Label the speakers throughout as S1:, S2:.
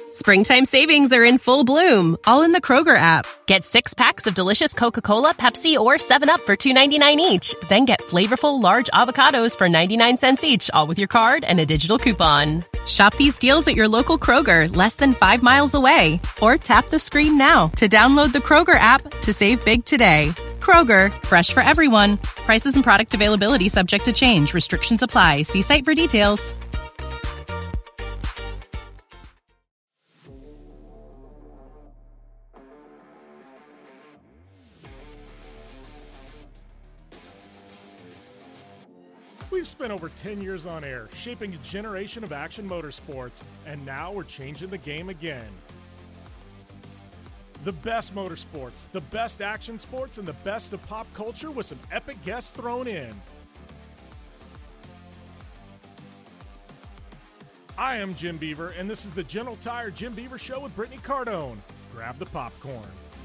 S1: Springtime savings are in full bloom, all in the Kroger app. Get 6 packs of delicious Coca-Cola, Pepsi, or 7-Up for $2.99 each. Then get flavorful large avocados for 99 cents each, all with your card and a digital coupon. Shop these deals at your local Kroger, less than 5 miles away. Or tap the screen now to download the Kroger app to save big today. Kroger, fresh for everyone. Prices and product availability subject to change. Restrictions apply. See site for details.
S2: We've spent over 10 years on air, shaping a generation of action motorsports, and now we're changing the game again. The best motorsports, the best action sports, and the best of pop culture with some epic guests thrown in. I am Jim Beaver, and this is the General Tire Jim Beaver Show with Brittany Cardone. Grab the popcorn.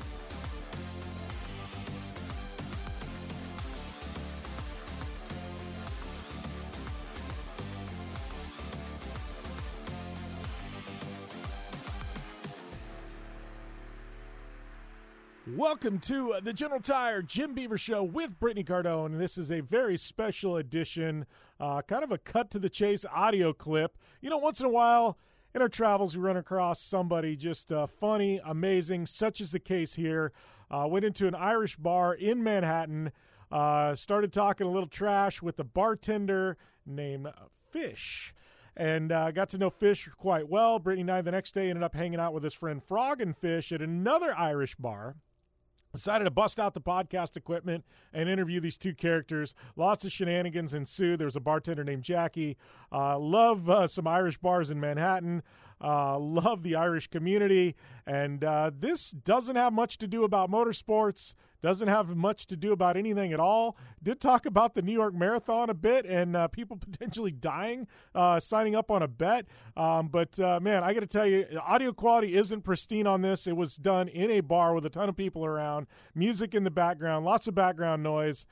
S2: Welcome to the General Tire Jim Beaver Show with Brittany Cardone. This is a very special edition, kind of a cut-to-the-chase audio clip. You know, once in a while in our travels we run across somebody just funny, amazing, such is the case here. Went into an Irish bar in Manhattan, started talking a little trash with a bartender named Fish. And got to know Fish quite well. Brittany and I the next day ended up hanging out with his friend Frog and Fish at another Irish bar. Decided to bust out the podcast equipment and interview these two characters. Lots of shenanigans ensued. There was a bartender named Jackie. Love some Irish bars in Manhattan. Love the Irish community. And this doesn't have much to do about motorsports. Doesn't have much to do about anything at all. Did talk about the New York Marathon a bit and people potentially dying, signing up on a bet. But man, I got to tell you, audio quality isn't pristine on this. It was done in a bar with a ton of people around, music in the background, lots of background noise.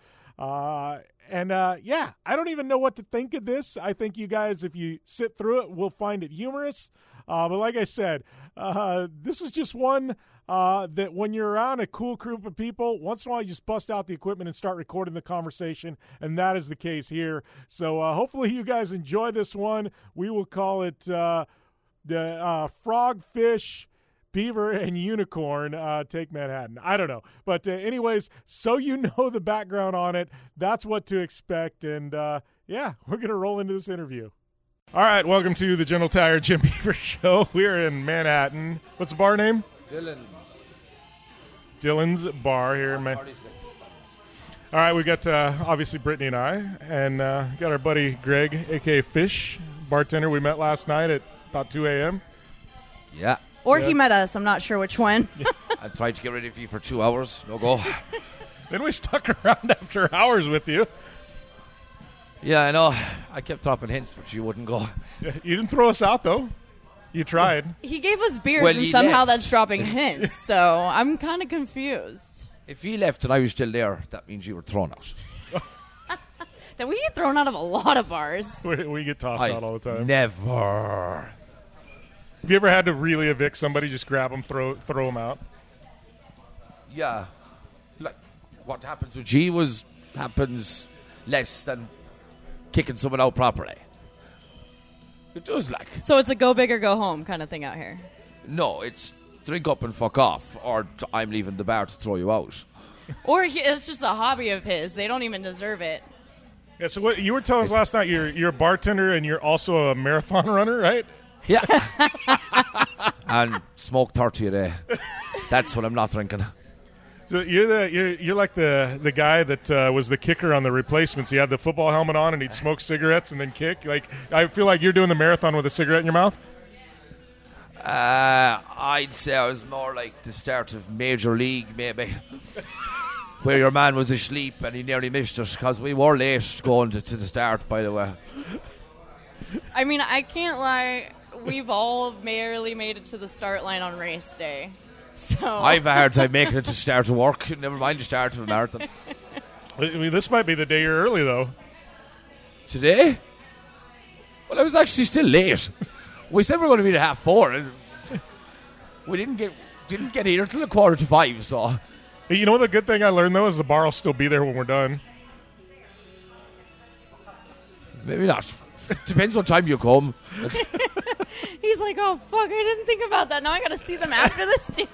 S2: Yeah, I don't even know what to think of this. I think you guys, if you sit through it, will find it humorous. But like I said, this is just one that when you're around a cool group of people, once in a while you just bust out the equipment and start recording the conversation, and that is the case here. So hopefully you guys enjoy this one. We will call it the Frog, Fish, Beaver, and Unicorn Take Manhattan. I don't know. But anyways, so you know the background on it, that's what to expect. And yeah, we're going to roll into this interview. All right, welcome to the General Tire Jim Beaver Show. We're in Manhattan. What's the bar name? Dylan's Bar here in Manhattan. All right, we got obviously Brittany and I, and got our buddy Greg, a.k.a. Fish, bartender we met last night at about 2 a.m.
S3: Yeah.
S4: Or he met us. I'm not sure which one.
S3: I tried to get ready for you for 2 hours. No go.
S2: Then we stuck around after hours with you.
S3: Yeah, I know. I kept dropping hints, but you wouldn't go.
S2: You didn't throw us out, though. You tried.
S4: He gave us beers,
S3: Well,
S4: and
S3: he
S4: somehow
S3: left.
S4: that's dropping hints. So I'm kind of confused.
S3: If you left and I was still there, that means you were thrown out.
S4: Then we get thrown out of a lot of bars.
S2: We get tossed out all the time.
S3: Never.
S2: Have you ever had to really evict somebody, just grab them, throw them out?
S3: Yeah. Like, what happens with G happens less than kicking someone out properly. It does, like.
S4: So it's a go big or go home kind of thing out here.
S3: No, it's drink up and fuck off, or I'm leaving the bar to throw you out.
S4: Or it's just a hobby of his. They don't even deserve it.
S2: Yeah, so what you were telling us last night, you're a bartender and you're also a marathon runner, right?
S3: Yeah. And smoke 30 a day. That's what I'm not drinking.
S2: So you're like the guy that was the kicker on the replacements. He had the football helmet on and he'd smoke cigarettes and then kick. Like, I feel like you're doing the marathon with a cigarette in your mouth.
S3: I'd say I was more like the start of Major League, maybe, where your man was asleep and he nearly missed it because we were late going to the start, by the way.
S4: I mean, I can't lie. We've all barely made it to the start line on race day. So
S3: I've a hard time making it to start of work. Never mind the start of a marathon.
S2: I mean, this might be the day you're early, though.
S3: Today? Well, I was actually still late. We said we were going to be at 4:30. we didn't get here till 4:45. So
S2: Hey, you know what the good thing I learned, though, is the bar will still be there when we're done.
S3: maybe not. Depends what time you come.
S4: He's like, oh, fuck, I didn't think about that. Now I got to see them after this, too.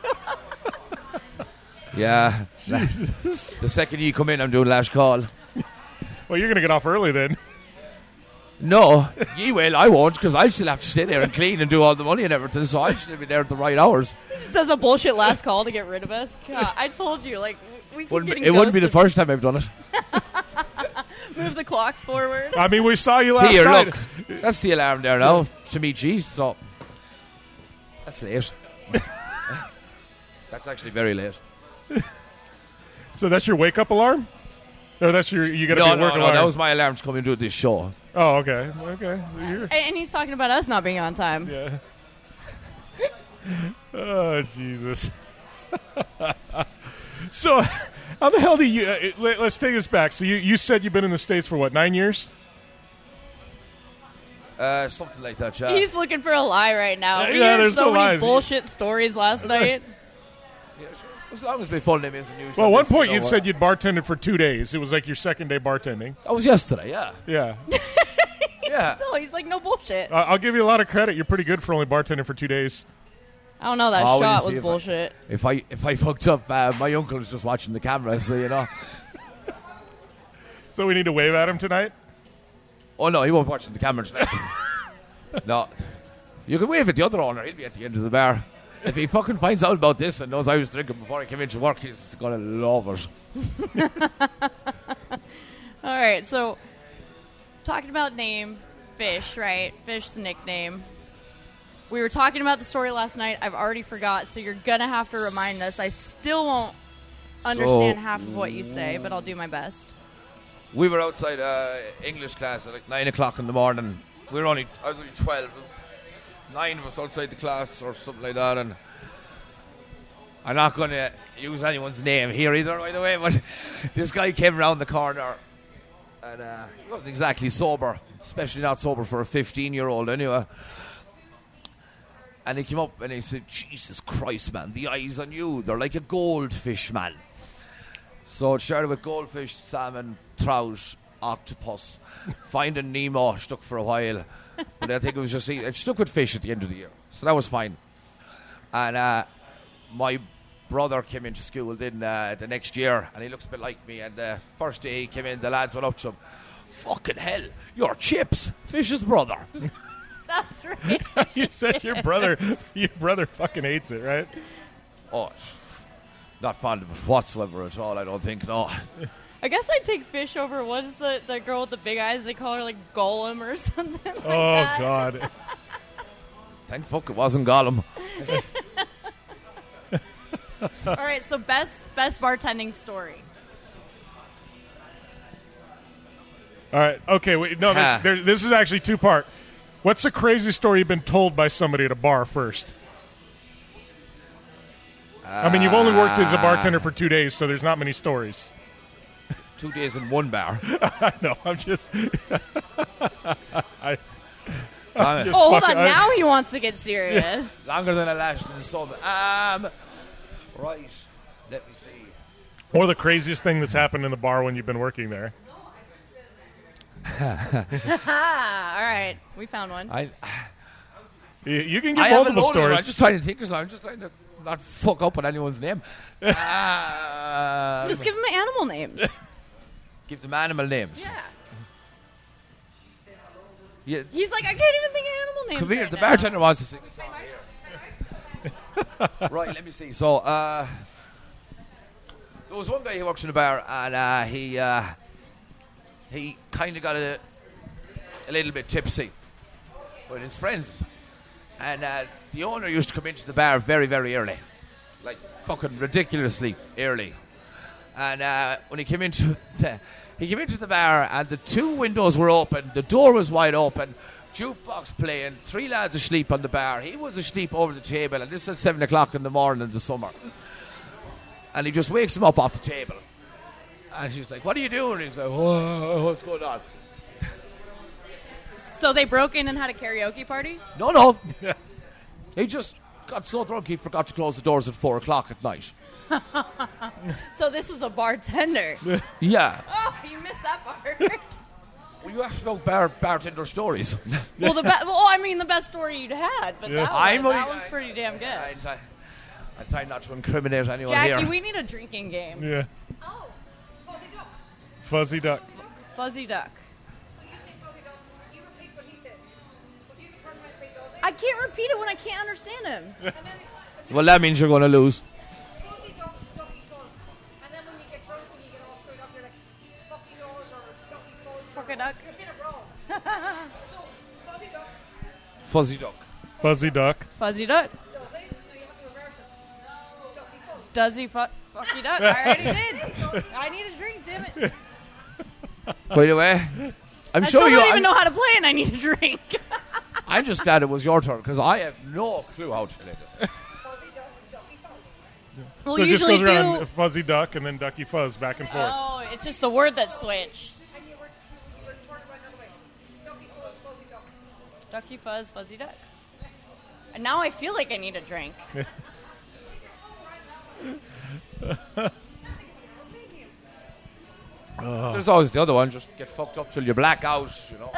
S3: Yeah. The second you come in, I'm doing last call.
S2: Well, you're going to get off early then.
S3: No, you will. I won't, because I still have to stay there and clean and do all the money and everything, so I should be there at the right hours.
S4: Just does a bullshit last call to get rid of us. God, I told you, like, we keep getting
S3: It wouldn't be the
S4: ghosted.
S3: first time I've done it.
S4: Move the clocks forward.
S2: I mean, we saw you last
S3: Here,
S2: night.
S3: look. That's the alarm there now to meet G, so that's late. That's actually very late.
S2: So that's your wake-up alarm? Or that's you got to be at work
S3: No,
S2: alarm?
S3: that was my alarm to come and do this show.
S2: Oh, okay. Okay. You're-
S4: And he's talking about us not being on time.
S2: Yeah. Oh, Jesus. So, how the hell do you... let's take this back. So you said you've been in the States for, what, 9 years?
S3: Something like that, yeah.
S4: He's looking for a lie right now.
S2: Yeah,
S4: We
S2: yeah,
S4: heard
S2: there's
S4: so
S2: no
S4: many
S2: lies.
S4: bullshit stories last night.
S3: Yeah, sure. As long as my full name isn't used.
S2: Well, at
S3: on
S2: one
S3: this,
S2: point
S3: you know
S2: you'd
S3: what?
S2: said you'd bartended for 2 days. It was like your second day bartending.
S3: That was yesterday, yeah.
S2: Yeah.
S3: Yeah.
S4: So he's like, no bullshit.
S2: I'll give you a lot of credit. You're pretty good for only bartending for 2 days.
S4: I don't know. That
S3: Oh, well, you
S4: shot
S3: see,
S4: was
S3: if I-
S4: bullshit.
S3: If I fucked up, my uncle was just watching the camera, so you know.
S2: So we need to wave at him tonight?
S3: Oh no, he won't watch the camera tonight. No. You can wave at the other owner, he'll be at the end of the bar. If he fucking finds out about this and knows I was drinking before I came into work, he's gonna love it.
S4: All right, so talking about name, Fish, right? Fish, the nickname. We were talking about the story last night. I've already forgot, so you're going to have to remind us. I still won't understand half of what you say, but I'll do my best.
S3: We were outside English class at like 9 o'clock in the morning. I was only 12. It was 9 of us outside the class or something like that. And I'm not going to use anyone's name here either, by the way, but this guy came around the corner and he wasn't exactly sober, especially not sober for a 15-year-old anyway. And he came up and he said, Jesus Christ, man, the eyes on you, they're like a goldfish, man. So it started with goldfish, salmon, trout, octopus, Finding Nemo stuck for a while. But I think it was just, it stuck with fish at the end of the year. So that was fine. And my brother came into school then the next year, and he looks a bit like me. And the first day he came in, the lads went up to him, fucking hell, you're Chips, Fish's brother.
S4: That's right.
S2: You said your brother fucking hates it, right?
S3: Oh, not fond of it whatsoever at all, I don't think, no.
S4: I guess I'd take Fish over. What is the girl with the big eyes? They call her like Gollum or something like
S2: Oh,
S4: that.
S2: God.
S3: Thank fuck it wasn't Gollum.
S4: All right, so best bartending story.
S2: All right. Okay. Wait, no, this is actually two-part. What's the craziest story you've been told by somebody at a bar first? I mean, you've only worked as a bartender for 2 days, so there's not many stories.
S3: 2 days in one bar.
S2: I know. I'm just...
S3: Longer
S2: just
S4: Oh, hold
S2: fucking-
S4: on. Now he wants to get serious.
S3: than a lash in the sun. Right. Let me see.
S2: Or the craziest thing that's happened in the bar when you've been working there.
S4: All right. We found one.
S2: You can
S3: I
S2: get
S3: haven't
S2: multiple
S3: loaded it.
S2: stories.
S3: I'm just trying to think of something. I'm just trying to not fuck up on anyone's name.
S4: Just give him animal names.
S3: Give them animal names.
S4: Yeah.
S3: Yeah.
S4: He's like, I can't even think of animal names.
S3: Come here.
S4: right
S3: The
S4: now.
S3: bartender wants to sing a song here. Right, let me see. So, there was one guy who works in the bar, and he kind of got a little bit tipsy with his friends. And the owner used to come into the bar very, very early. Like, fucking ridiculously early. And when he came into the bar, and the two windows were open, the door was wide open, jukebox playing, three lads asleep on the bar. He was asleep over the table, and this is at 7 o'clock in the morning in the summer. And he just wakes him up off the table. And she's like, what are you doing? He's like, whoa, what's going on?
S4: So they broke in and had a karaoke party?
S3: No. He just got so drunk he forgot to close the doors at 4 o'clock at night.
S4: So this is a bartender.
S3: Yeah.
S4: Oh, you missed that part.
S3: Well, you asked about bartender stories.
S4: Well, the best story you'd had, but that one's pretty damn good.
S3: I try not to incriminate anyone
S4: Jackie,
S3: here.
S4: we need a drinking game.
S2: Yeah.
S5: Oh, fuzzy duck.
S2: Fuzzy duck.
S4: Fuzzy duck.
S5: So you say fuzzy duck, you repeat what he says. But you can turn around and say does it?
S4: I can't repeat it when I can't understand him.
S5: And then if you
S3: Well, that means you're going to lose.
S5: fuzzy duck, ducky fuzz. And then when you get drunk and you get all screwed up, you're like, fucky doors or ducky fuzz.
S4: Fuck a duck.
S5: You're saying it wrong. So, fuzzy duck,
S3: Fuzzy duck.
S2: Fuzzy duck.
S4: Fuzzy duck.
S5: does it? No, you have to reverse it. Ducky fuzz.
S4: Does he fucky duck? I already did. I need a drink, damn it.
S3: By the way, I'm
S4: I
S3: sure
S4: still
S3: you.
S4: don't even know how to play and I need a drink.
S3: I'm just glad it was your turn because I have no clue how to play this.
S5: Fuzzy duck, ducky fuzz.
S4: We'll
S2: So it just
S4: usually
S2: goes around
S4: do.
S2: fuzzy duck and then ducky fuzz back and forth.
S4: Oh, it's just the word that switched.
S5: And you were turning right the other way. Ducky fuzz, fuzzy duck.
S4: Ducky fuzz, fuzzy duck. And now I feel like I need a drink.
S3: There's always the other one. Just get fucked up till you black out. You know.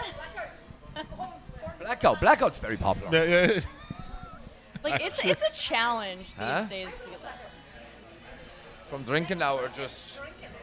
S3: Blackout's very popular.
S2: Yeah.
S4: Like it's a challenge these
S3: Huh?
S4: days to get that.
S3: From drinking now, or just.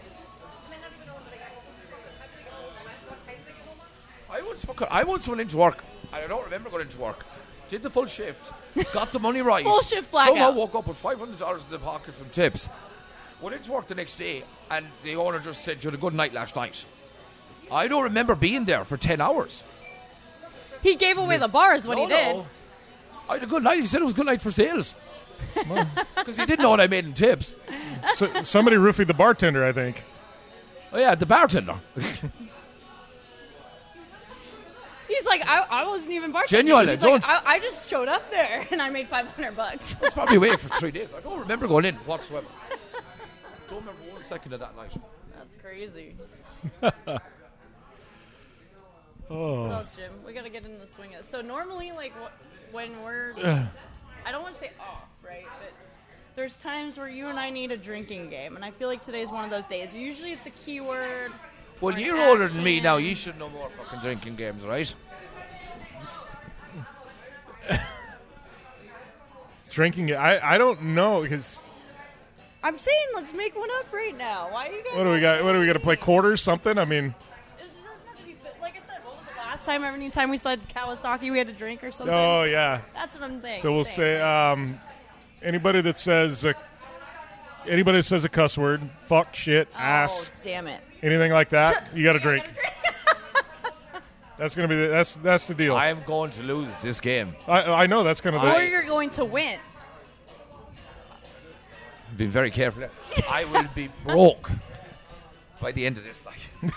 S3: I once went into work. I don't remember going into work. Did the full shift. Got the money right.
S4: Full shift blackout.
S3: Somehow woke up with $500 in the pocket from tips. Went into work the next day, and the owner just said, "You had a good night last night." I don't remember being there for 10 hours.
S4: He gave away the bars when he did.
S3: No. I had a good night. He said it was a good night for sales. Because he didn't know what I made in tips.
S2: So, somebody roofied the bartender, I think.
S3: Oh, yeah, the bartender.
S4: He's like, I wasn't even bartending.
S3: Genuinely,
S4: He's like,
S3: don't-
S4: I just showed up there and I made $500.
S3: I was probably away for 3 days. I don't remember going in whatsoever. Don't remember 1 second of that night.
S4: That's crazy.
S2: Oh.
S4: What else, Jim? We gotta get in the swing of it. So normally, like when we're, I don't want to say off, right? But there's times where you and I need a drinking game, and I feel like today's one of those days. Usually, it's a keyword.
S3: Well,
S4: or an
S3: you're older than me
S4: action.
S3: now. You should know more fucking drinking games, right?
S2: Drinking it. I don't know because
S4: I'm saying let's make one up right now. Why are you guys?
S2: what do we got? What do we got to play quarters? Something? I mean,
S4: It doesn't have to be. Like I said, what was the last time? Every time we said Kawasaki, we had to drink or something.
S2: oh yeah.
S4: That's what I'm thinking.
S2: So we'll say anybody that says a cuss word, fuck, shit, ass,
S4: Oh, damn it.
S2: anything like that, you got to drink.
S4: I gotta drink.
S2: That's gonna be that's the deal.
S3: I am going to lose this game.
S2: I know that's kind of
S4: Or
S2: the.
S4: you're going to win.
S3: Be very careful. I will be broke by the end of this night.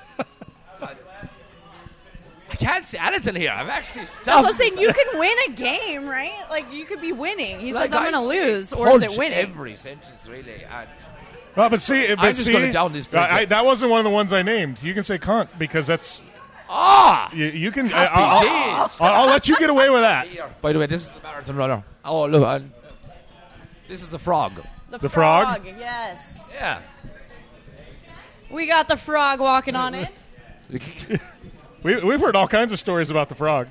S3: I can't say anything here. I've actually stopped.
S4: That's what I'm saying. You can win a game, right? Like, you could be winning. He says, I'm going to lose. Or is it winning?
S3: Every sentence, really. And
S2: Well, but see,
S3: I'm just gonna down this drink.
S2: that wasn't one of the ones I named. You can say cunt because that's you can.
S3: Happy days.
S2: I'll let you get away with that.
S3: Here. By the way, this is the marathon runner. Oh, look. And this is the frog.
S2: The frog?
S4: Yes.
S3: Yeah.
S4: We got the frog walking on in.
S2: We've heard all kinds of stories about the frog.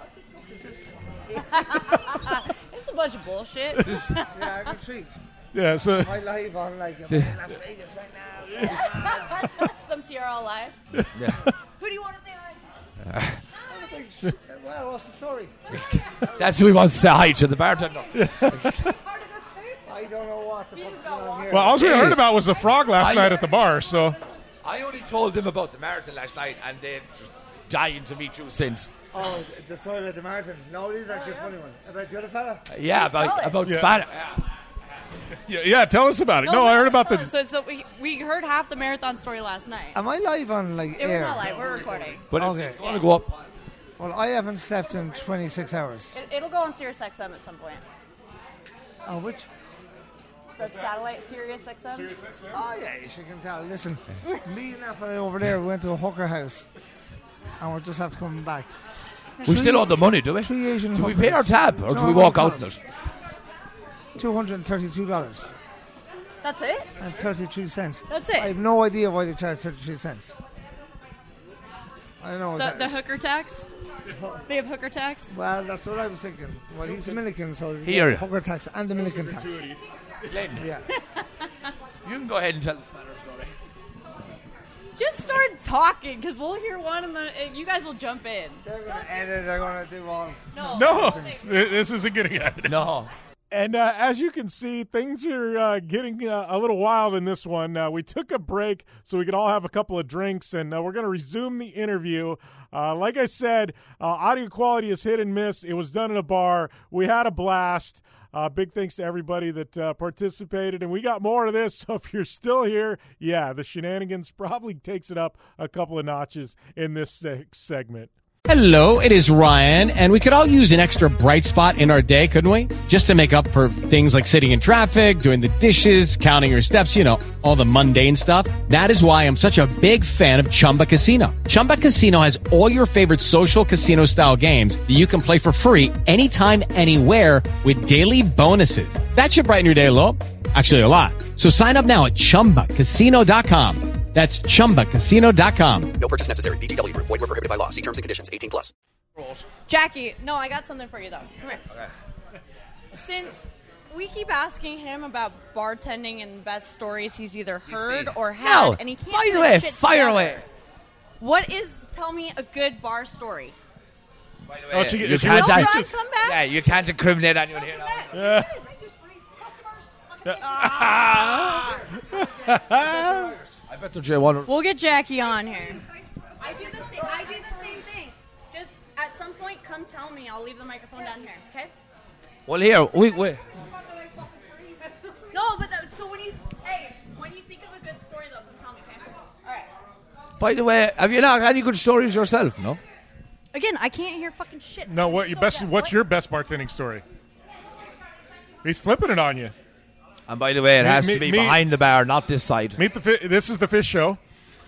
S4: It's a bunch of bullshit.
S6: Yeah, I'm intrigued.
S2: Yeah, so
S6: I live on like I'm in Las Vegas right now.
S4: Some TRL live.
S3: Yeah.
S4: Who do you want to say hi to?
S6: Well, what's the story?
S3: That's who he wants to say hi to, the bartender.
S4: Part of this too?
S6: I don't know what the fuck's going on here.
S2: well, all we heard about was the frog last night at the bar. So
S3: I only told them about the marathon last night, and they've just dying to meet you since.
S6: Oh, the story about the marathon. No, it is actually a funny one. About the other fella?
S3: Yeah,
S4: tell it.
S3: about
S2: Yeah.
S3: Spanish.
S2: yeah, tell us about it. No, I heard about the.
S4: So we heard half the marathon story last night.
S6: Am I live on like
S4: We're
S6: air?
S4: not live. We're recording.
S3: But
S6: Okay.
S3: it's going to go up.
S6: Well, I haven't slept in 26 hours.
S4: It'll go on Sirius XM at some point.
S6: Oh, which?
S4: The satellite Sirius XM.
S6: Oh, yeah, you can tell. Listen, me and that fella over there went to a hooker house, and we're just after coming back.
S3: We still owe the money, do we?
S6: 3 Asian
S3: Do we pay our
S6: hookers.
S3: tab, or
S6: Do
S3: do
S6: you
S3: we
S6: know
S3: walk
S6: what
S3: out
S6: it
S3: in it?
S6: $232
S4: That's it?
S6: and 33 cents.
S4: That's
S6: I
S4: it.
S6: have no idea why they charge 33 cents. I don't know.
S4: The hooker tax? They have hooker tax?
S6: Well, that's what I was thinking. Well, he's Dominican, so you
S3: Here.
S6: get hooker tax and Dominican tax.
S3: Glenn,
S6: Yeah.
S3: you can go ahead and tell the Spanish story.
S4: Just start talking, because we'll hear one and then you guys will jump in.
S6: They're going to edit. They're going to do all.
S2: No, this isn't getting edited.
S3: No.
S2: And as you can see, things are getting a little wild in this one. We took a break so we could all have a couple of drinks, and we're going to resume the interview. Like I said, audio quality is hit and miss. It was done in a bar. We had a blast. Big thanks to everybody that participated, and we got more of this. So if you're still here, yeah, the shenanigans probably takes it up a couple of notches in this segment.
S7: Hello, it is Ryan, and we could all use an extra bright spot in our day, couldn't we? Just to make up for things like sitting in traffic, doing the dishes, counting your steps, you know, all the mundane stuff. That is why I'm such a big fan of Chumba Casino. Chumba Casino has all your favorite social casino-style games that you can play for free anytime, anywhere with daily bonuses. That should brighten your day a little. Actually, a lot. So sign up now at ChumbaCasino.com. That's ChumbaCasino.com.
S8: No purchase necessary. VGW Group. Void where prohibited by law. See terms and conditions. 18+.
S4: Jackie, no, I got something for you, though. Come here. Okay. Since we keep asking him about bartending and best stories he's either heard or had,
S3: No.
S4: and he can't
S3: Fire
S4: put
S3: away.
S4: shit
S3: Fire
S4: together.
S3: away.
S4: Tell me a good bar story.
S3: By the way,
S2: Oh,
S3: you
S2: she-
S3: can't
S4: No,
S2: Don't
S4: Ron,
S2: just-
S4: come back.
S3: Yeah, you can't incriminate anyone here.
S2: Yeah.
S3: I bet they're J1.
S4: We'll get Jackie on here. I do the same thing. Just at some point, come tell me. I'll leave the microphone down here. Okay?
S3: Well, here, we
S4: No, but so when you think of a good story, though, come tell me. Okay? All right.
S3: By the way, have you not any good stories yourself? No.
S4: Again, I can't hear fucking shit.
S2: No,
S4: I'm
S2: what your
S4: so
S2: best?
S4: deaf.
S2: What's
S4: What?
S2: your best bartending story? He's flipping it on you.
S3: And by the way, it has
S2: Me-
S3: to be
S2: me-
S3: behind the bar, not this side.
S2: This is the fish show.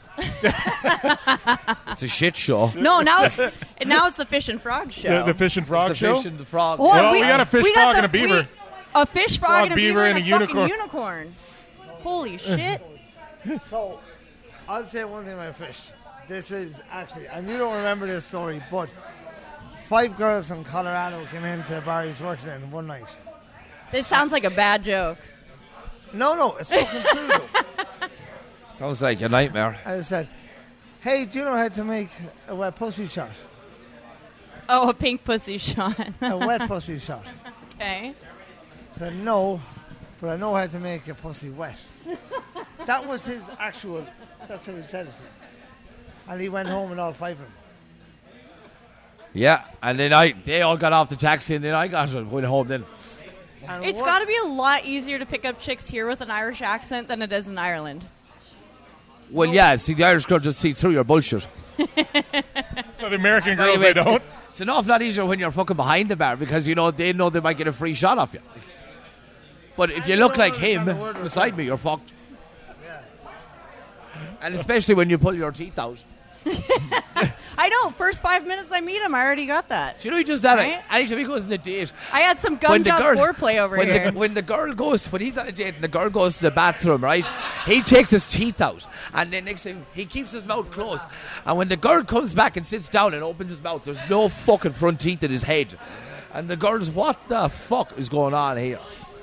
S3: It's a shit show.
S4: No, now it's the Fish and Frog show.
S2: The fish and frog
S3: It's the
S2: show.
S3: fish and the frog.
S4: What?
S2: Well, we got a fish,
S4: we got
S2: frog, and a beaver.
S4: A fish, frog, and a beaver, and a
S2: unicorn.
S4: fucking unicorn. Holy shit.
S6: So, I'll say one thing about fish. This is actually, and you don't remember this story, but 5 girls from Colorado came into the bar he's working in one night.
S4: This sounds like a bad joke.
S6: No, it's fucking true though.
S3: Sounds like a nightmare.
S6: I said, hey, do you know how to make a wet pussy shot?
S4: Oh, a pink pussy shot.
S6: A wet pussy shot.
S4: Okay.
S6: I said, no, but I know how to make a pussy wet. That was his actual, that's how he said it. And he went home with all 5 of them.
S3: Yeah, and then they all got off the taxi, and then I went home then.
S6: And
S4: It's
S6: what-
S4: got to be a lot easier to pick up chicks here with an Irish accent than it is in Ireland.
S3: Well, yeah, see, the Irish girl just see through your bullshit.
S2: So the American
S3: By the
S2: girls,
S3: way,
S2: they don't.
S3: It's an awful lot easier when you're fucking behind the bar because, they know they might get a free shot off you. But if you look like him beside me, you're fucked. And especially when you pull your teeth out.
S4: I know. First 5 minutes I meet him, I already got that.
S3: Do you know he does that?
S4: Right?
S3: Actually, he goes on a date.
S4: I had some gunned up foreplay over
S3: when
S4: here.
S3: when he's on a date and the girl goes to the bathroom, right? He takes his teeth out, and then next thing he keeps his mouth closed. And when the girl comes back and sits down and opens his mouth, there's no fucking front teeth in his head. And the girl's, what the fuck is going on here?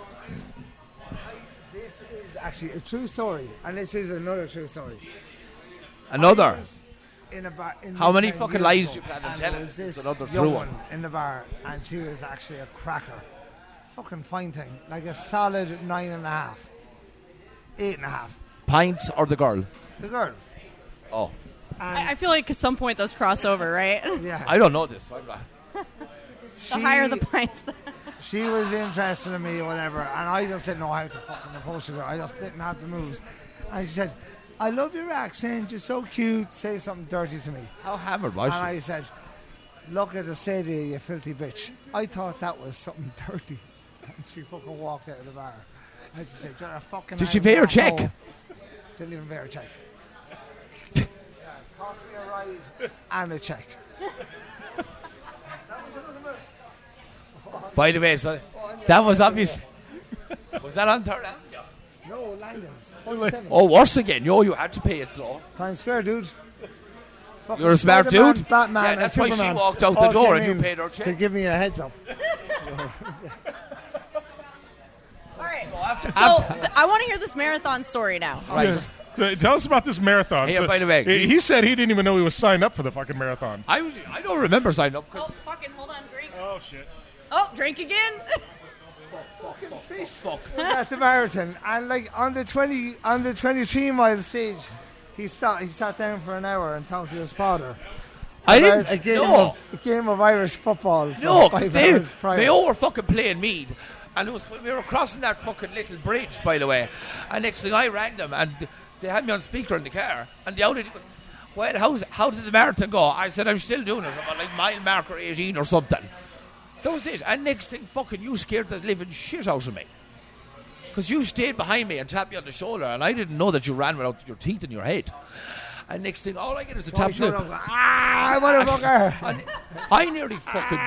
S6: This is actually a true story, and this is another true story.
S3: Another.
S6: I was in a bar, in
S3: How many
S6: Newtown
S3: fucking
S6: years
S3: lies
S6: ago,
S3: do you plan on
S6: and
S3: telling?
S6: there was
S3: It's
S6: this
S3: another
S6: young
S3: true one.
S6: in the bar, and she was actually a cracker. Fucking fine thing. Like a solid 9.5. 8.5.
S3: Pints or the girl?
S6: The girl.
S3: Oh,
S6: And
S4: I feel like at some point those cross over, right?
S6: yeah.
S3: I don't know this. I'm not-
S4: The higher the pints.
S6: She was interested in me or whatever, and I just didn't know how to fucking approach her. I just didn't have the moves. And she said, I love your accent, you're so cute, say something dirty to me.
S3: How hammered was
S6: And
S3: she?
S6: I said, look at the state of you, you filthy bitch. I thought that was something dirty. And she fucking walked out of the bar. And she said, you're a fucking
S3: Did she
S6: Irish
S3: pay her
S6: asshole."
S3: check?
S6: Didn't even pay her check. Yeah, cost me a ride and a check.
S3: By the way, so that was obvious. Was that on Third Avenue?
S6: No, Langdon's. 47.
S3: Oh, worse again. Yo, you had to pay it slow.
S6: Times Square, dude.
S3: You're a smart
S6: Spider-Man,
S3: dude.
S6: Batman,
S3: Yeah,
S6: and
S3: that's why she
S6: Superman
S3: walked out the
S6: all
S3: door
S6: came
S3: and you
S6: in
S3: paid her
S6: to
S3: check.
S6: give me a heads up.
S4: All right.
S3: After,
S4: I want to hear this marathon story now.
S3: right.
S2: So tell us about this marathon.
S3: Hey,
S2: So,
S3: by the way,
S2: he said he didn't even know he was signed up for the fucking marathon.
S3: I don't remember signing up.
S4: Oh, fucking hold on, drink.
S2: Oh shit!
S4: Oh, drink again.
S3: Fuck.
S6: At the marathon, and like on the 23-mile stage, he sat down for an hour and talked to his father.
S3: I
S6: about
S3: didn't.
S6: a game of Irish football. For
S3: No,
S6: 5
S3: because
S6: hours prior.
S3: Mayo were fucking playing Mead. And it was when we were crossing that fucking little bridge, by the way. And next thing I rang them, and they had me on speaker in the car. And the other lady goes, well, how did the marathon go? I said, I'm still doing it. I'm like mile marker 18 or something. That was it. And next thing, fucking you scared the living shit out of me. Because you stayed behind me and tapped me on the shoulder, and I didn't know that you ran without your teeth in your head. And next thing, all I get is a tap.
S6: Motherfucker!
S3: And I nearly fucking...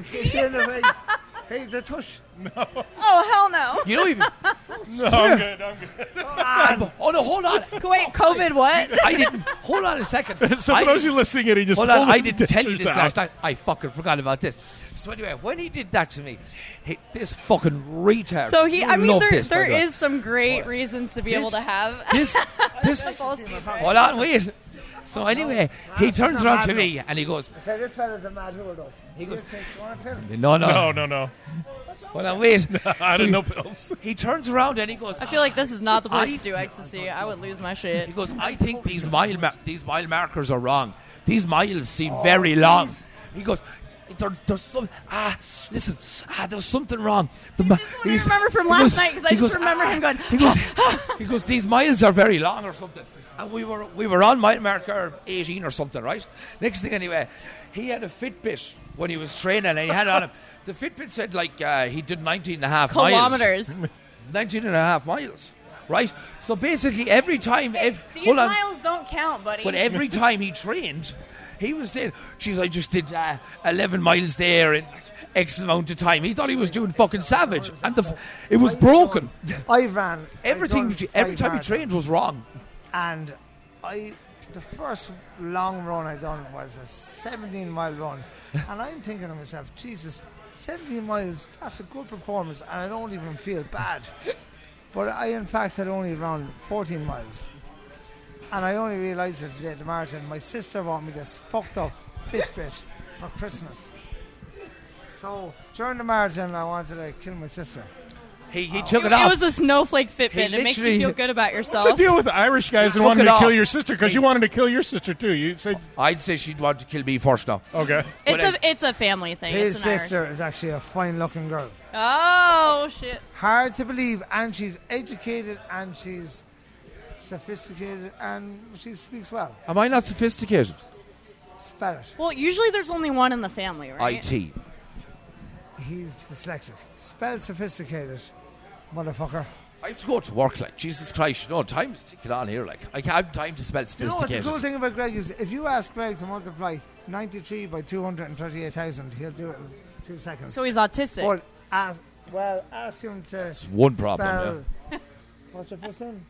S6: Hey, the tush.
S4: Oh, hell no.
S3: You know, even...
S2: No, I'm good.
S3: Oh, no, hold on.
S4: Wait, COVID what?
S3: I didn't... Hold on a second.
S2: So for those of you listening in, he just
S3: Hold on,
S2: pulled
S3: I
S2: his
S3: didn't tell you
S2: dentures
S3: this
S2: out.
S3: last night. I fucking forgot about this. So anyway, when he did that to me, this fucking retard.
S4: So
S3: you
S4: I mean,
S3: love
S4: there
S3: this, by the way.
S4: is some great reasons to be able to have.
S3: This, hold on, wait. So anyway, he turns around to me and he goes,
S6: So this fella's a mad whore, though.
S3: He goes,
S2: No.
S3: no. Hold on, wait.
S2: I didn't know pills.
S3: He turns around and he goes,
S4: I feel like this is not the place
S3: I-
S4: to do ecstasy. I would lose my shit.
S3: He goes, I think these mile markers are wrong. These miles seem very long. He goes, there's some. Listen, there's something wrong.
S4: I remember from last night because I just remember him going.
S3: He goes, these miles are very long or something. And we were on mile marker 18 or something, right? Next thing anyway, he had a Fitbit when he was training, and he had it on him. The Fitbit said like he did 19 and a half
S4: Kilometers.
S3: miles. 19 and a half miles, right? So basically every time...
S4: These miles don't count, buddy.
S3: But every time he trained, he was saying, geez, I just did 11 miles there in X amount of time. He thought he was doing fucking savage. And it was broken.
S6: I ran.
S3: Everything, every time he trained was wrong.
S6: And the first long run I done was a 17-mile run. And I'm thinking to myself, Jesus, 17 miles, that's a good performance. And I don't even feel bad. But I, in fact, had only run 14 miles. And I only realised it today at the marathon. My sister bought me this fucked up Fitbit for Christmas. So during the marathon, I wanted to kill my sister.
S3: He took it off.
S4: It was a snowflake Fitbit. It makes you
S3: literally-
S4: feel good about yourself.
S2: What's the deal with the Irish guys who
S3: took
S2: wanted
S3: it
S2: to kill
S3: off.
S2: your sister? Because you wanted to kill your sister too. You said
S3: I'd say she'd want to kill me first now.
S2: okay.
S4: It's a family thing.
S6: His
S4: It's an Irish.
S6: sister is actually a fine-looking girl.
S4: Oh shit!
S6: Hard to believe, and she's educated, and she's sophisticated, and she speaks well.
S3: Am I not sophisticated?
S6: Spell it.
S4: Well, usually there's only one in the family, right?
S3: IT.
S6: He's dyslexic. Spell sophisticated, motherfucker.
S3: I have to go to work, like, Jesus Christ, you know, time's ticking on here, like. I can't have time to spell
S6: You know what the
S3: sophisticated.
S6: cool thing about Greg is, if you ask Greg to multiply 93 by 238,000, he'll do it in 2 seconds.
S4: So he's autistic.
S6: But ask him to
S3: one problem,
S6: spell... What's your first name?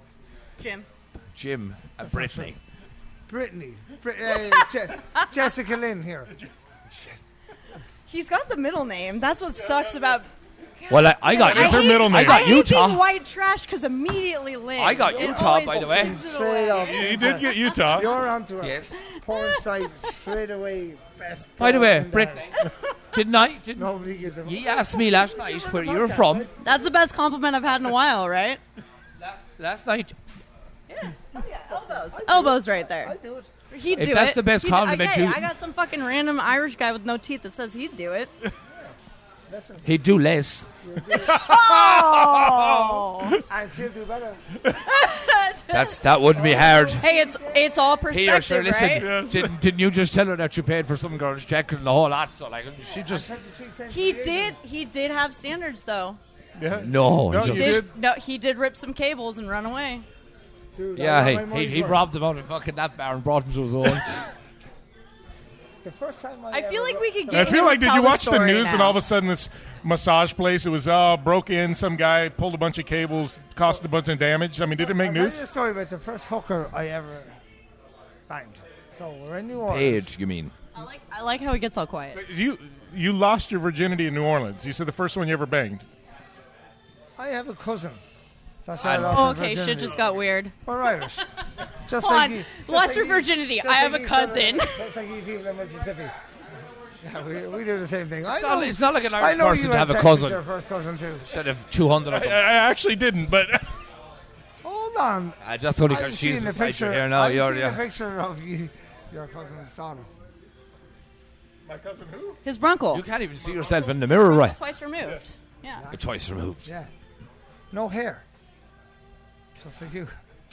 S3: Jim and Brittany.
S6: Brittany. Jessica Lynn here.
S4: He's got the middle name. That's what sucks about.
S3: Well, I got
S2: Is her middle name?
S3: I got
S4: I hate
S3: Utah.
S4: being white trash because immediately Lynn.
S3: I got
S4: It
S3: Utah,
S4: always
S3: by the way.
S4: sends it
S6: Straight
S4: away.
S6: up.
S2: You did get Utah.
S6: You're onto it.
S3: Yes.
S6: Porn site straight away. Best.
S3: By the
S6: porn
S3: way,
S6: in the
S3: Brittany,
S6: house.
S3: didn't
S6: Nobody gives a
S3: you asked me last night where you're from?
S4: That's the best compliment I've had in a while, right?
S3: Last night,
S4: Elbows right there.
S6: I do it.
S4: He'd
S3: If
S4: do
S3: that's
S4: it.
S3: the best
S4: He'd-
S3: compliment
S4: okay,
S3: you-
S4: I got some fucking random Irish guy with no teeth that says he'd do it.
S3: he'd do less.
S4: Oh!
S6: And she'll do better.
S3: That wouldn't be hard.
S4: Hey, it's all perspective,
S3: Here, sure, listen.
S4: right?
S2: Yes.
S3: Didn't you just tell her that you paid for some girl's check and the whole lot? So, like, she just...
S4: He did have standards though.
S2: Yeah.
S3: No,
S2: No,
S3: he
S2: you
S3: just...
S2: did.
S4: No, he did rip some cables and run away.
S6: Dude,
S3: Yeah,
S6: I want my
S3: he
S6: money's worth.
S3: robbed them out of fucking that bar and brought them to his own.
S6: the first time
S4: I feel like we could
S2: I
S4: get
S2: feel
S4: him
S2: like,
S4: to
S2: did
S4: tell
S2: you
S4: the
S2: watch the
S4: story
S2: news
S4: now.
S2: and all of a sudden this massage place, it was broke in, some guy pulled a bunch of cables, caused a bunch of damage? I mean, did it make
S6: I'll tell
S2: news?
S6: you a story about the first hooker I ever banged. So we're in New Orleans.
S3: Paige, you mean?
S4: I like how he gets all quiet.
S2: You lost your virginity in New Orleans. You said the first one you ever banged.
S6: I have a cousin. That's how I
S3: And-
S6: lost
S4: Oh,
S6: my
S4: okay,
S6: virginity.
S4: shit just got weird.
S6: We're Irish. Just
S4: Hold
S6: like
S4: on.
S6: you.
S4: Lost your virginity.
S6: just
S4: I have
S6: like
S4: a
S6: you
S4: cousin.
S6: Just like you people in Mississippi. Yeah, we do the same thing.
S3: It's not like an
S6: I
S3: Irish
S6: know
S3: person
S6: you
S3: to
S6: had
S3: have a
S6: sex
S3: cousin
S6: with your first cousin too.
S3: instead of 200 of
S2: I
S3: them.
S2: actually didn't, but
S6: Hold on.
S3: That's only
S6: I've
S3: because she's
S6: seen the
S3: beside you
S6: picture.
S3: here now.
S6: I've
S3: You're,
S6: seen
S3: yeah.
S6: a picture of you, your cousin's daughter.
S2: my cousin who?
S4: His brunkle.
S3: You can't even see yourself in the mirror, right?
S4: Twice removed. Yeah.
S3: You're twice removed.
S6: Yeah. No hair. Just like you.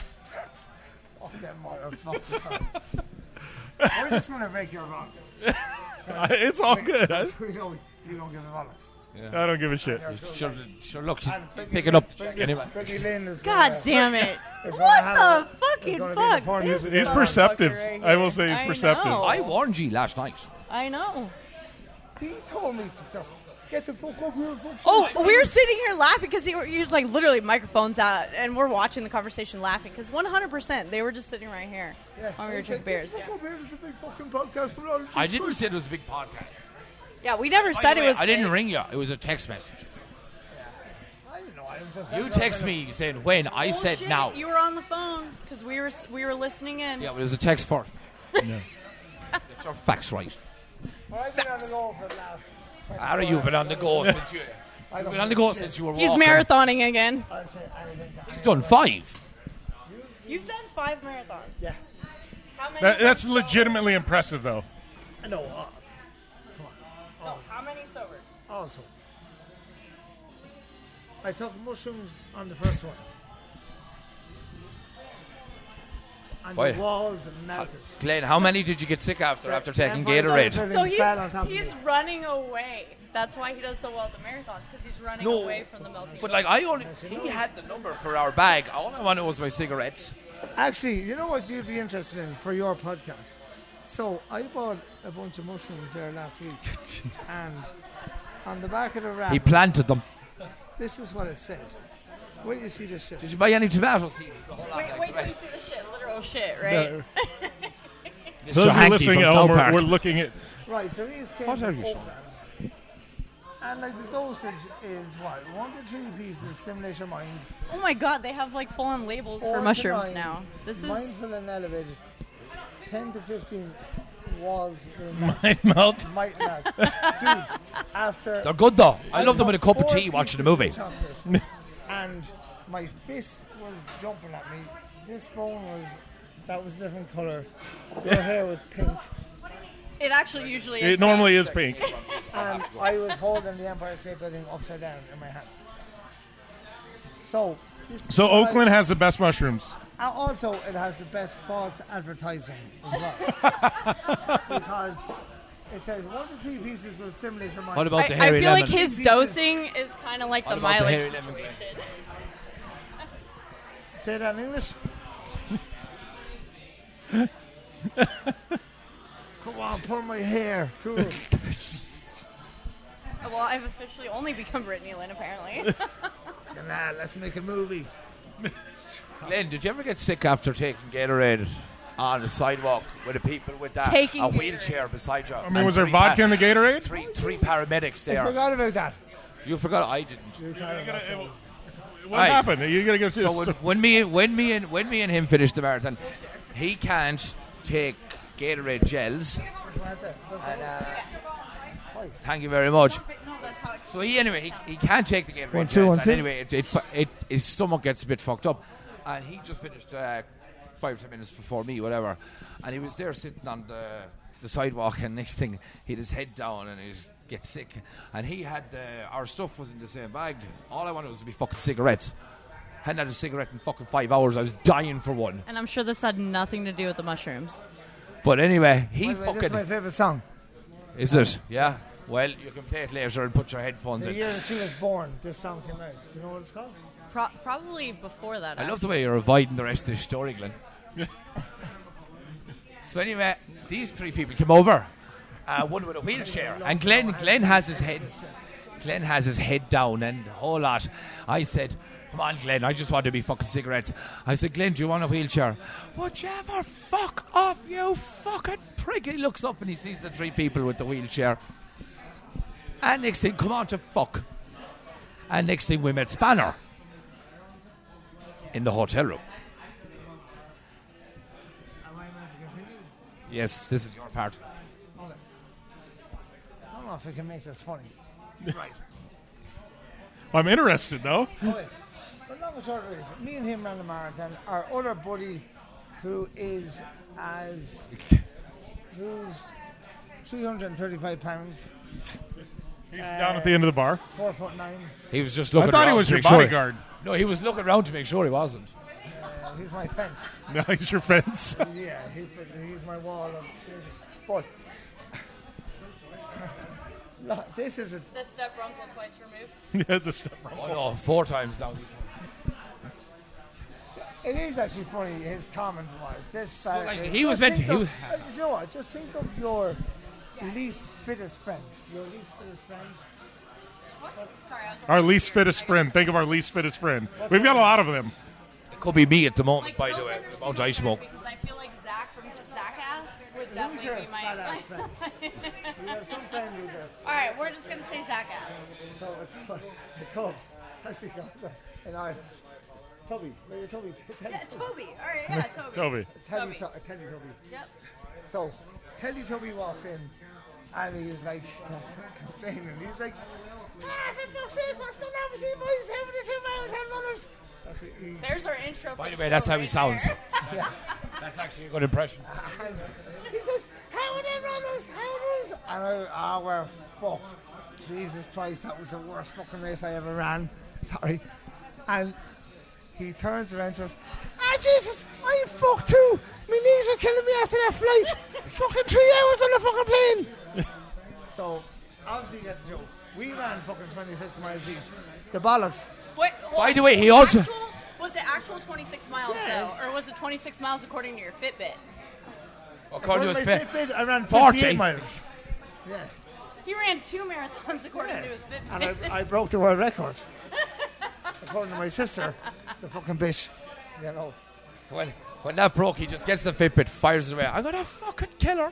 S6: Oh, that motherfucker. We're just going to break your box.
S2: It's all good. I
S6: You don't give a bollocks.
S2: don't give a shit.
S3: Sure, look, he's picking up. Anyway.
S6: Brittany Lynn is
S4: God damn it.
S6: It's
S4: What
S6: gonna
S4: the
S6: have-
S4: fucking
S6: it's gonna be the
S4: fuck?
S6: porn
S4: This
S6: music.
S2: He's
S4: motherfucker
S2: perceptive.
S4: right
S2: I will
S4: here.
S2: say he's
S4: I
S2: perceptive.
S4: know.
S3: I warned you last night.
S4: I know.
S6: He told me to just get the fuck up here.
S4: Oh, we were sitting here laughing because he was like literally microphones out, and we're watching the conversation laughing because 100% they were just sitting right here while we were drinking beers.
S6: Get the fuck up here. There's a big fucking podcast going on.
S3: I didn't say it was a big podcast.
S4: Yeah, we never
S3: By
S4: said
S3: the
S4: it
S3: way,
S4: was.
S3: I didn't
S4: big.
S3: ring you. It was a text message.
S6: I didn't know. I was just
S3: You text me saying when. I said
S4: Bullshit,
S3: now.
S4: You were on the phone because we were listening in.
S3: Yeah, but it was a text first. Get your facts right.
S6: I've been on the go for the last.
S3: How you've been on the go since you? You've been on the go since you were
S4: He's
S3: walking.
S4: marathoning again.
S6: I'll say anything.
S3: He's done 5.
S4: You've done 5 marathons.
S6: Yeah.
S4: How many?
S2: That's legitimately impressive, though.
S6: I know.
S4: No, how many sober?
S6: Also, I took mushrooms on the first one. And
S3: Boy.
S6: the walls melted.
S3: Glenn, how many did you get sick after taking
S6: Empire
S3: Gatorade?
S6: State
S4: So
S6: Building fell on top of
S4: he's
S6: me.
S4: running away. That's why he does so well at the marathons because he's running
S3: No,
S4: away from the melting.
S3: But like he had the number for our bag. All I wanted was my cigarettes.
S6: Actually, you know what you'd be interested in for your podcast? So I bought a bunch of mushrooms there last week, and on the back of the wrap,
S3: He planted them.
S6: this is what it said. Where do you see this shit?
S3: Did you buy any tomato seeds? The whole lot like
S4: Wait
S3: the
S4: till you
S3: rest.
S4: see the shit, literal shit, right?
S3: Mr.
S2: Those who are
S3: Hankey
S2: listening
S3: from
S2: at
S3: South
S2: home,
S3: Park.
S2: we're looking at.
S6: Right, so these came
S3: What are
S6: from
S3: you
S6: Oakland. And like the dosage is what? 1 to 3 pieces, stimulate your mind.
S4: Oh my god, they have like full-on labels
S6: 4
S4: for
S6: to
S4: mushrooms
S6: 9,
S4: now. This is
S6: mindful and elevated. 10 to 15 walls in
S2: Mind melt.
S6: might not. Dude, after
S3: They're good though. I love them with a cup of
S6: 4
S3: tea watching a
S6: pieces
S3: movie.
S6: of chocolate, and my fist was jumping at me. This phone was a different colour. Your hair was pink.
S4: it actually usually is.
S2: It normally is pink.
S6: And I was holding the Empire State Building upside down in my hand. So,
S2: So Oakland has the best mushrooms.
S6: also it has the best false advertising as well. Because it says 1 to 3 pieces will stimulate your mind.
S3: What about the
S4: I
S3: hairy
S4: feel like
S3: lemon?
S4: his dosing is kind of like
S3: What
S4: the
S3: about the
S4: mileage
S3: hairy lemon?
S4: situation.
S6: Say that in English? Come on, pull my hair. Cool.
S4: Well, I've officially only become Brittany Lynn, apparently.
S6: Nah, let's make a movie.
S3: Glenn, did you ever get sick after taking Gatorade on the sidewalk with the people with that
S4: Taking
S3: a
S4: Gatorade.
S3: wheelchair beside you?
S2: I mean, was there vodka in the Gatorade?
S3: Three paramedics
S6: I
S3: there.
S6: forgot about that.
S3: You forgot? I didn't.
S2: What
S3: Right.
S2: happened? You gotta give
S3: So when me and him finished the marathon, he can't take Gatorade gels. Thank you very much.
S4: No, that's how it
S3: So he can't take the Gatorade
S6: 1, 2,
S3: gels.
S6: 1,
S3: And
S6: 2.
S3: anyway, his stomach gets a bit fucked up, and he just finished 5 or 10 minutes before me, whatever. And he was there sitting on the sidewalk, and next thing he had his head down and he gets sick. And he had our stuff was in the same bag. All I wanted was to be fucking cigarettes. Hadn't had a cigarette in fucking 5 hours. I was dying for one.
S4: And I'm sure this had nothing to do with the mushrooms.
S3: But anyway, he
S6: By the way, this is
S3: fucking
S6: my favourite song.
S3: is it? Yeah. Well, you can play it later and put your headphones
S6: The
S3: in.
S6: year that she was born, this song came out. Do you know what it's called?
S4: Probably before that.
S3: I love the way you're avoiding the rest of this story, Glenn. So anyway, these 3 people came over, one with a wheelchair. And Glenn has his head down and a whole lot. I said, come on, Glenn, I just want to be fucking cigarettes. I said, Glenn, do you want a wheelchair? Would you ever fuck off, you fucking prick? He looks up and he sees the 3 people with the wheelchair. And next thing, come on to fuck. And next thing, we met Spanner in the hotel room.
S6: Am I meant to continue?
S3: Yes, this is your part.
S6: Okay. I don't know if I can make this funny. Right.
S2: I'm interested, though.
S6: Okay. But long and short of it is, me and him ran the marathon. Our other buddy, who's 335 pounds.
S2: He's down at the end of the bar.
S6: 4'9".
S3: He was just looking
S2: I thought
S3: around
S2: he was
S3: to
S2: your
S3: make sure
S2: bodyguard.
S3: No, he was looking around to make sure he wasn't.
S6: He's my fence.
S2: No, he's your fence.
S6: Yeah, he's my wall. But look, this is a.
S4: The step-uncle twice removed.
S2: Yeah, the stuff.
S3: Oh no, 4 times now.
S6: It is actually funny. His comment was this.
S3: So, like,
S6: Saturday.
S3: he was meant to-
S6: think
S3: he
S6: of- you know what? Just think of your least fittest friend. Your least fittest friend.
S4: What? Sorry, I was
S2: Our least fittest friend. Think of our least fittest friend. We've got a lot of them.
S3: It could be me at the moment,
S4: Like,
S3: by
S4: no
S3: the way.
S4: wonder
S3: The amount
S4: Steve
S3: I smoke.
S4: Because I feel like Zach from Zackass would
S6: Who's your
S4: definitely be my.
S6: fat-ass friend? We have some friend who's a.
S4: All right, we're just gonna say Zackass.
S6: So a tub. As he got there in Ireland. Tubby. Maybe Tubby.
S4: Yeah, Toby. All right, yeah, Toby.
S2: Toby.
S6: Teletubby.
S4: Yep.
S6: So Teletubby walks in and he's like complaining. He's like, for fuck's sake, what's going on with you boys? 72 marathon runners. That's it.
S4: There's our intro.
S3: By
S4: for
S3: the way,
S4: show
S3: that's how he
S4: right
S3: sounds.
S4: there.
S3: That's actually a good impression.
S6: And he says, how are they runners? How are these? And we're fucked. Jesus Christ, that was the worst fucking race I ever ran. Sorry. And he turns around to us, Jesus, I'm fucked too. My knees are killing me after that flight. Fucking 3 hours on the fucking plane. So, obviously, that's a joke. We ran fucking 26 miles each. The bollocks.
S4: Wait,
S3: By the way, he also-
S4: Was it actual 26 miles,
S6: Yeah.
S4: though? Or was it 26 miles according to your Fitbit?
S3: According to his
S6: My
S3: fit.
S6: Fitbit, I ran
S3: 40.
S6: 58 miles. Yeah.
S4: He ran 2 marathons according to his Fitbit.
S6: And I broke the world record. According to my sister, the fucking bitch. You know.
S3: When that broke, he just gets the Fitbit, fires it away. I'm gonna fucking kill her.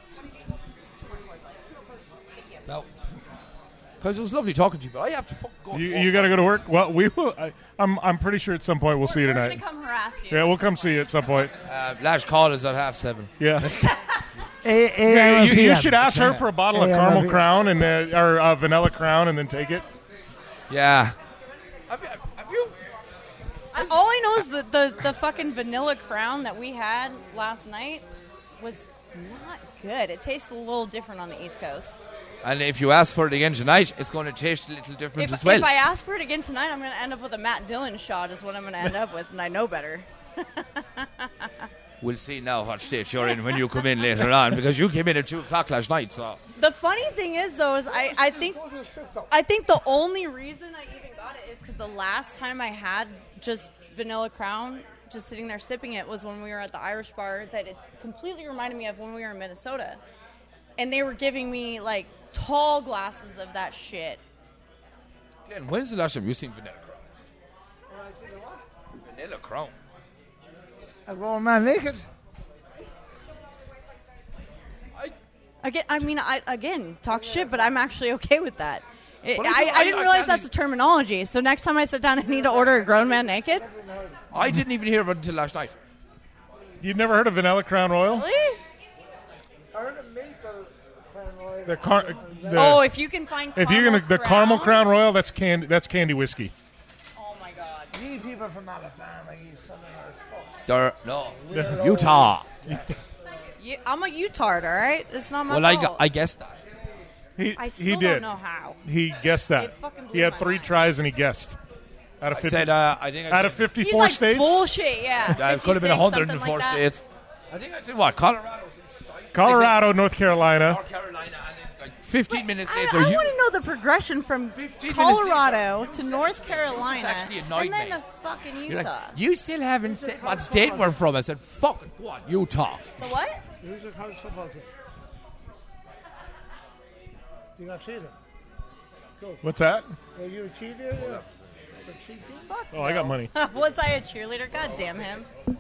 S3: No. Because it was lovely talking to you, but I have to fucking go.
S2: You got to go to work? Well, we will. I'm pretty sure at some point we'll see you
S4: We're
S2: tonight.
S4: going to come harass you.
S2: Yeah, we'll come see you at some point.
S3: Last call is at 7:30.
S2: Yeah. Yeah, you should ask her for a bottle of caramel crown and or vanilla crown, and then take it.
S3: Yeah. Have you?
S4: All I know is that the fucking vanilla crown that we had last night was not good. It tastes a little different on the East Coast.
S3: And if you ask for it again tonight, it's going to taste a little different as well.
S4: If I ask for it again tonight, I'm going to end up with a Matt Dillon shot is what I'm going to end up with, and I know better.
S3: We'll see now what state you're in when you come in later on, because you came in at 2 o'clock last night, so...
S4: The funny thing is, though, is I think the only reason I even got it is because the last time I had just vanilla crown, just sitting there sipping it, was when we were at the Irish bar that it completely reminded me of when we were in Minnesota. And they were giving me, like, tall glasses of that shit.
S3: Glenn, when's the last time you've seen vanilla crown? Vanilla crown.
S6: A grown man naked.
S4: Again, talk shit, but I'm actually okay with that.
S3: Well,
S4: I didn't realize that's a terminology. So next time I sit down, I need to order a grown man naked.
S3: I didn't even hear of it until last night.
S2: You've never heard of vanilla crown royal?
S4: Really?
S6: I heard a maple crown royal.
S4: If you can find
S2: the caramel crown royal, that's candy whiskey.
S4: Oh my god.
S6: You people from Alabama, you son of
S3: No. Utah.
S4: I'm a Utard, all right? It's not my fault.
S3: I guessed that.
S4: I still
S2: did.
S4: don't know how.
S2: He guessed that.
S4: It fucking blew
S2: He had
S4: my
S2: 3
S4: mind.
S2: tries and he guessed. Out of 50, out of 54
S4: He's like
S2: states.
S4: bullshit, yeah.
S3: It could have been
S4: 56, something
S3: 104
S4: like that.
S3: states. I think I said what?
S2: Colorado, North Carolina.
S3: North Carolina, and then, like 15 minutes
S4: I
S3: later,
S4: want to know the progression from
S3: 15 minutes
S4: Colorado
S3: later.
S4: to North Carolina,
S3: actually annoyed
S4: and then
S3: me.
S4: to fucking
S3: You're
S4: Utah.
S3: like, you still haven't said what state we're from. I said, fucking what? Utah.
S4: The what?
S6: Who's your college football team? You got cheated. Cool.
S2: What's that?
S6: Are you a cheater? Yeah.
S4: Fuck
S2: Oh, I got money.
S4: Was I a cheerleader? God damn him.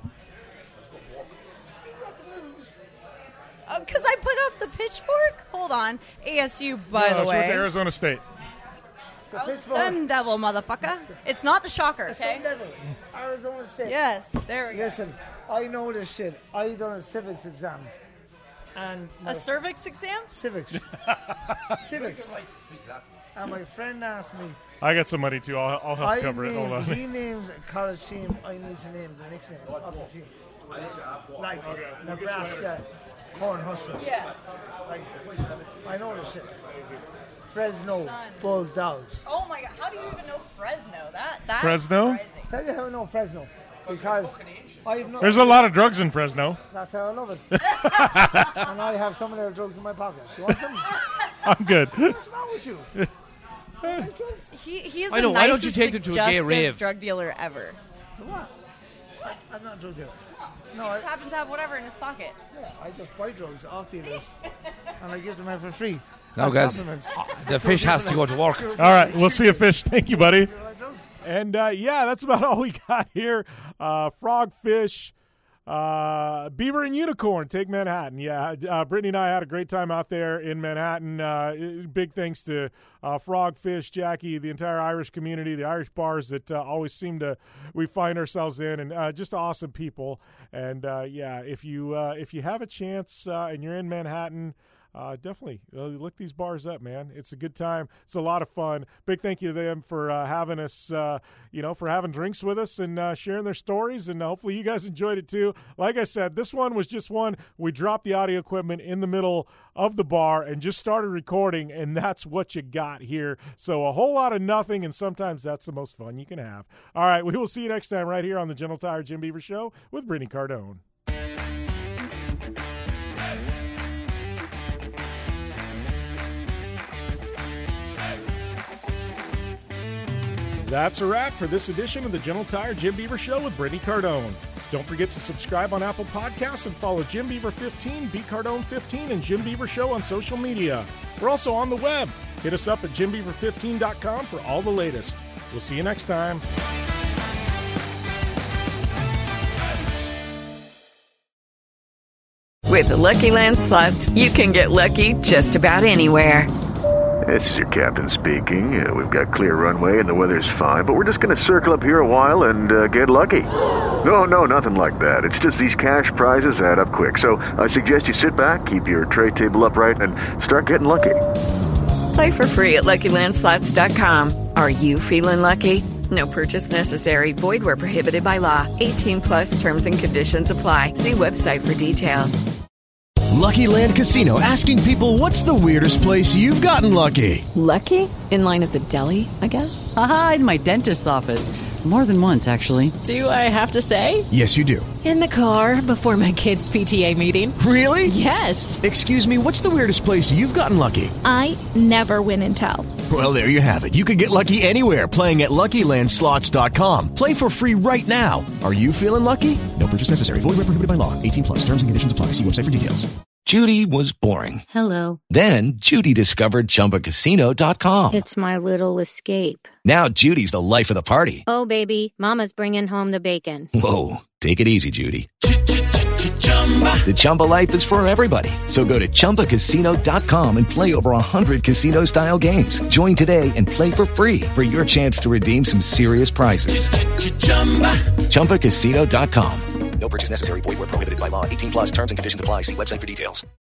S4: Because I put up the pitchfork? Hold on. ASU, by the
S2: She went
S4: way.
S2: to Arizona State.
S6: The
S4: I was a Sun Devil, motherfucker. It's not the Shocker, okay?
S6: Sun Devil, Arizona State.
S4: Yes, there we go.
S6: Listen, I know this shit. I done a civics exam. And
S4: A cervix exam?
S6: civics. Civics. And my friend asked me,
S2: I got some money too. I'll help cover it. Hold on.
S6: he names a college team, I need to name the nickname of the team. Like Nebraska Cornhuskers.
S4: Yes.
S6: Like, I know this shit. Fresno Bulldogs.
S4: Oh my god, how do you even know Fresno? That's
S2: Fresno?
S4: surprising.
S6: Tell you how I know Fresno. Because I've no,
S2: There's a lot of drugs in Fresno.
S6: that's how I love it. And I have some of their drugs in my pocket. Do you want some?
S2: I'm good.
S6: What's wrong with you? I like drugs.
S4: He is
S3: I know,
S4: the
S3: why don't you
S4: nicest
S3: take them to a gay
S4: suggestive
S3: rave?
S4: drug dealer ever.
S6: What? I'm not a drug dealer. No,
S4: He
S6: I,
S4: just happens to have whatever in his pocket.
S6: yeah, I just buy drugs off dealers. And I give them out for free.
S3: Now,
S6: As
S3: guys,
S6: compliments.
S3: the fish has to go to work.
S2: All right, we'll see you, Fish. Thank you, buddy.
S6: You like drugs?
S2: And yeah, that's about all we got here. Frog, fish, beaver, and unicorn take Manhattan. Yeah, Brittany and I had a great time out there in Manhattan. Big thanks to Frog, fish, Jackie, the entire Irish community, the Irish bars that always seem to we find ourselves in, and just awesome people. And yeah, if you have a chance and you're in Manhattan. Definitely look these bars up, man. It's a good time. It's a lot of fun. Big thank you to them for having us, for having drinks with us and sharing their stories. And hopefully you guys enjoyed it too. Like I said, this one was just one. We dropped the audio equipment in the middle of the bar and just started recording, and that's what you got here. So a whole lot of nothing, and sometimes that's the most fun you can have. All right, we will see you next time right here on the General Tire Jim Beaver Show with Brittany Cardone. That's a wrap for this edition of the General Tire Jim Beaver Show with Brittany Cardone. Don't forget to subscribe on Apple Podcasts and follow Jim Beaver 15, B Cardone 15, and Jim Beaver Show on social media. We're also on the web. Hit us up at jimbeaver15.com for all the latest. We'll see you next time.
S9: With the Lucky Land Slots, you can get lucky just about anywhere.
S10: This is your captain speaking. We've got clear runway and the weather's fine, but we're just going to circle up here a while and get lucky. No, nothing like that. It's just these cash prizes add up quick. So I suggest you sit back, keep your tray table upright, and start getting lucky.
S9: Play for free at LuckyLandSlots.com. Are you feeling lucky? No purchase necessary. Void where prohibited by law. 18+ terms and conditions apply. See website for details.
S11: Lucky Land Casino, asking people, what's the weirdest place you've gotten lucky?
S12: Lucky? In line at the deli, I guess?
S13: Aha, in my dentist's office. More than once, actually.
S12: Do I have to say?
S11: Yes, you do.
S12: In the car before my kids' PTA meeting.
S11: Really?
S12: Yes.
S11: Excuse me, what's the weirdest place you've gotten lucky?
S14: I never win and tell.
S11: Well, there you have it. You can get lucky anywhere, playing at LuckyLandSlots.com. Play for free right now. Are you feeling lucky? No purchase necessary. Void where prohibited by law. 18+. Terms and conditions apply. See website for details.
S15: Judy was boring.
S14: Hello.
S15: Then Judy discovered ChumbaCasino.com.
S14: It's my little escape.
S15: Now Judy's the life of the party.
S14: Oh, baby, mama's bringing home the bacon.
S15: Whoa, take it easy, Judy. The Chumba life is for everybody. So go to ChumbaCasino.com and play over 100 casino-style games. Join today and play for free for your chance to redeem some serious prizes. ChumbaCasino.com.
S8: No purchase necessary. Void where prohibited by law. 18+ terms and conditions apply. See website for details.